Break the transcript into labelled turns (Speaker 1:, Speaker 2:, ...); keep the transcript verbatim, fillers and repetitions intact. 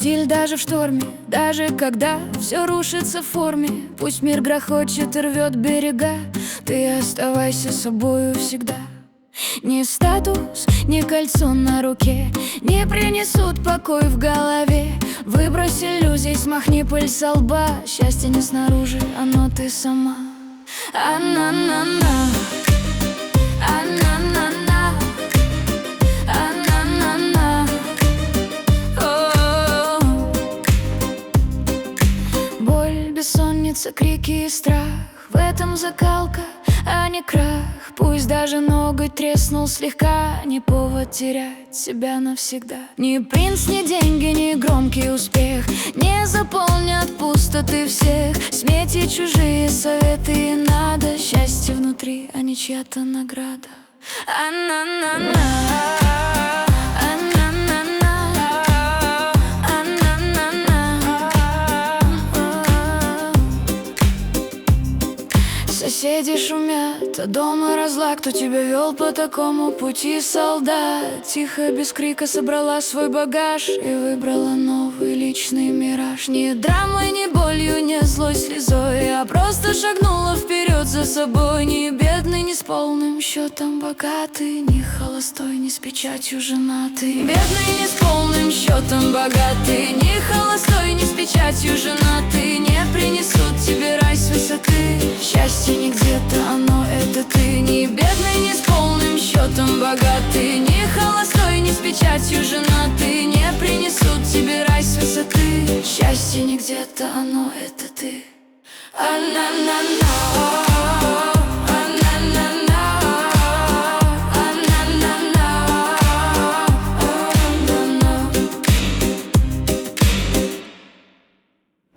Speaker 1: стиль даже в шторме, даже когда все рушится в форме. Пусть мир грохочет и рвет берега, ты оставайся собою всегда. Ни статус, ни кольцо на руке не принесут покой в голове. Выбрось иллюзий, смахни пыль со лба. Счастье не снаружи, оно ты сама. А-на-на-на, а-на-на-на, а-на-на-на. О-о-о. Боль, бессонница, крики и страх — в этом закалка, а не крах. Пусть даже ноготь треснул слегка, не повод терять себя навсегда. Ни принц, ни деньги, ни громкий успех не заполнят пустоты всех. Смейте чужие советы и надо. Счастье внутри, а не чья-то награда. А-на-на-на. Соседи шумят, а дома разлад. Кто тебя вел по такому пути, солдат? Тихо, без крика собрала свой багаж и выбрала новый личный мираж. Ни драмой, ни болью, ни злой слезой, а просто шагнула вперед за собой. Ни бедный, ни с полным счетом богатый, ни холостой, ни с печатью женатый. Бедный, ни с полным счетом богатый, ни холостой, ни с печатью женатый не принесут тебе рай с высоты. Счастье не где-то, оно это ты. Ни бедный, ни с полным счетом богатый, ни холостой, ни с печатью женатый не принесут тебе рай с высоты. Счастье не где-то, оно это ты. А-на-на-на.